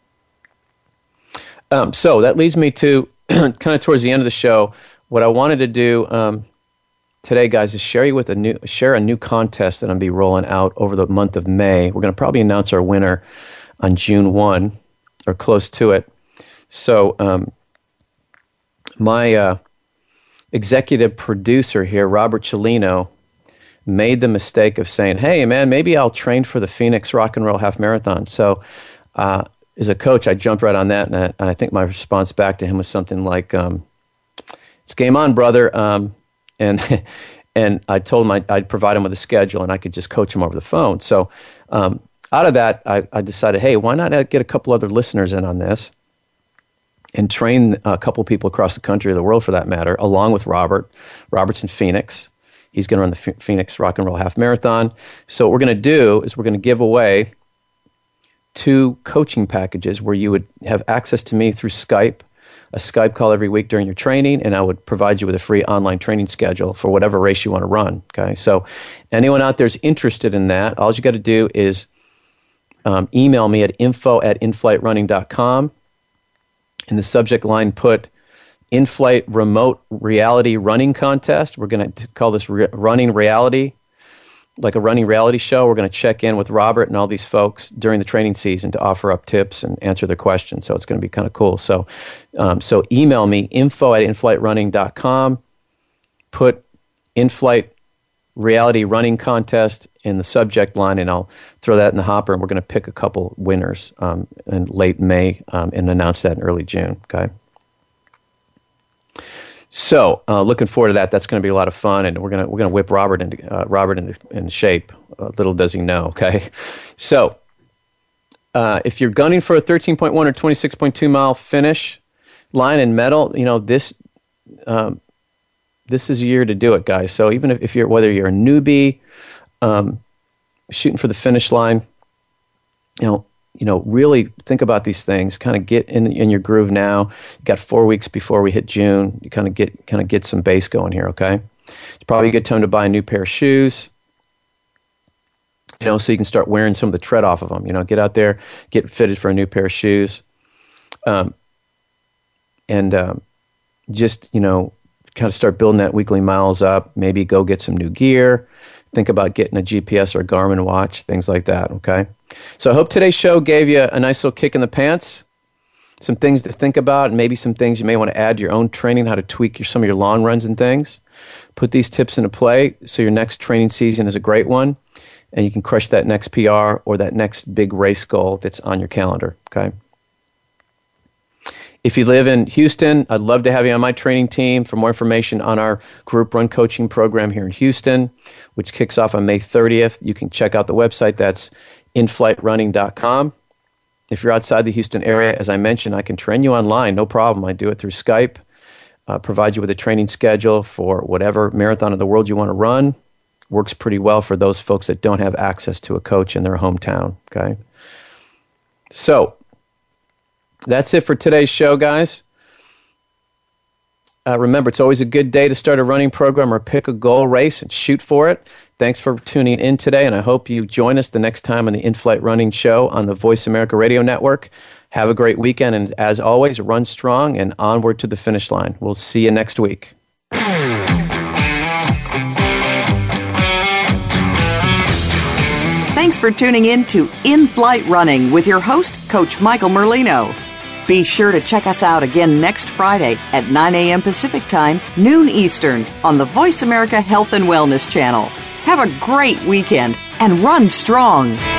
S3: Um, so that leads me to kind of towards the end of the show. What I wanted to do um, today, guys, is share you with a new share a new contest that I'm going to be rolling out over the month of May. We're going to probably announce our winner on June first or close to it. So um, my uh, executive producer here, Robert Cellino, made the mistake of saying, hey, man, maybe I'll train for the Phoenix Rock and Roll Half Marathon. So uh, as a coach, I jumped right on that, and I, and I think my response back to him was something like, um, it's game on, brother. Um, and and I told him I'd, I'd provide him with a schedule, and I could just coach him over the phone. So um, out of that, I, I decided, hey, why not get a couple other listeners in on this and train a couple people across the country or the world, for that matter, along with Robert. Robert's in Phoenix. He's going to run the F- Phoenix Rock and Roll Half Marathon. So what we're going to do is we're going to give away two coaching packages where you would have access to me through Skype, a Skype call every week during your training, and I would provide you with a free online training schedule for whatever race you want to run. Okay, so anyone out there is interested in that, all you got to do is um, email me at info at inflightrunning dot com. In the subject line, put In-Flight Remote Reality Running Contest. We're going to call this re- Running Reality, like a running reality show. We're going to check in with Robert and all these folks during the training season to offer up tips and answer their questions. So it's going to be kind of cool. So um, so email me, info at inflightrunning dot com. Put In-Flight Reality Running Contest in the subject line, and I'll throw that in the hopper, and we're going to pick a couple winners um, in late May um, and announce that in early June. Okay. So, uh, looking forward to that. That's going to be a lot of fun, and we're gonna we're gonna whip Robert into uh, Robert into, into shape. Uh, little does he know. Okay, so uh, if you're gunning for a thirteen point one or twenty-six point two mile finish line in medal, you know this um, this is a year to do it, guys. So even if, if you're whether you're a newbie um, shooting for the finish line, you know you know, really think about these things, kind of get in, in your groove now. You got four weeks before we hit June. You kind of get, kind of get some base going here, okay? It's probably a good time to buy a new pair of shoes, you know, so you can start wearing some of the tread off of them. You know, get out there, get fitted for a new pair of shoes. Um, and um, just, you know, kind of start building that weekly miles up. Maybe go get some new gear. Think about getting a G P S or a Garmin watch, things like that, okay? So I hope today's show gave you a nice little kick in the pants, some things to think about, and maybe some things you may want to add to your own training, how to tweak your, some of your long runs and things. Put these tips into play so your next training season is a great one, and you can crush that next P R or that next big race goal that's on your calendar, okay? If you live in Houston, I'd love to have you on my training team. For more information on our group run coaching program here in Houston, which kicks off on May thirtieth, you can check out the website. That's in flight running dot com. If you're outside the Houston area, as I mentioned, I can train you online, no problem. I do it through Skype, uh, provide you with a training schedule for whatever marathon of the world you want to run. Works pretty well for those folks that don't have access to a coach in their hometown, okay? So, that's it for today's show, guys. Uh, remember, it's always a good day to start a running program or pick a goal race and shoot for it. Thanks for tuning in today, and I hope you join us the next time on the In-Flight Running Show on the Voice America Radio Network. Have a great weekend, and as always, run strong and onward to the finish line. We'll see you next week.
S2: Thanks for tuning in to In-Flight Running with your host, Coach Michael Merlino. Be sure to check us out again next Friday at nine a.m. Pacific Time, noon Eastern, on the Voice America Health and Wellness Channel. Have a great weekend and run strong.